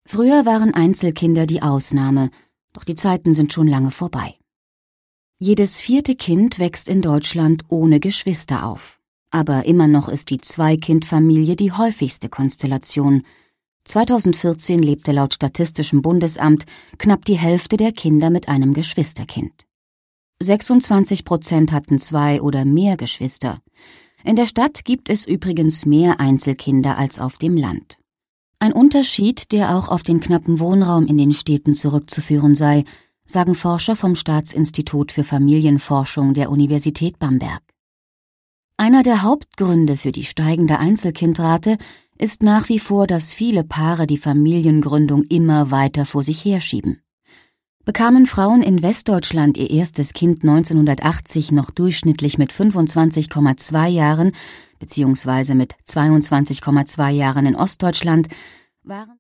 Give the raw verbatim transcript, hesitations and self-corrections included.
Früher waren Einzelkinder die Ausnahme, doch die Zeiten sind schon lange vorbei. Jedes vierte Kind wächst in Deutschland ohne Geschwister auf. Aber immer noch ist die Zwei-Kind-Familie die häufigste Konstellation. zweitausendvierzehn lebte laut Statistischem Bundesamt knapp die Hälfte der Kinder mit einem Geschwisterkind. sechsundzwanzig Prozent hatten zwei oder mehr Geschwister. In der Stadt gibt es übrigens mehr Einzelkinder als auf dem Land. Ein Unterschied, der auch auf den knappen Wohnraum in den Städten zurückzuführen sei, sagen Forscher vom Staatsinstitut für Familienforschung der Universität Bamberg. Einer der Hauptgründe für die steigende Einzelkindrate ist nach wie vor, dass viele Paare die Familiengründung immer weiter vor sich herschieben. Bekamen Frauen in Westdeutschland ihr erstes Kind neunzehnhundertachtzig noch durchschnittlich mit fünfundzwanzig Komma zwei Jahren beziehungsweise mit zweiundzwanzig Komma zwei Jahren in Ostdeutschland, waren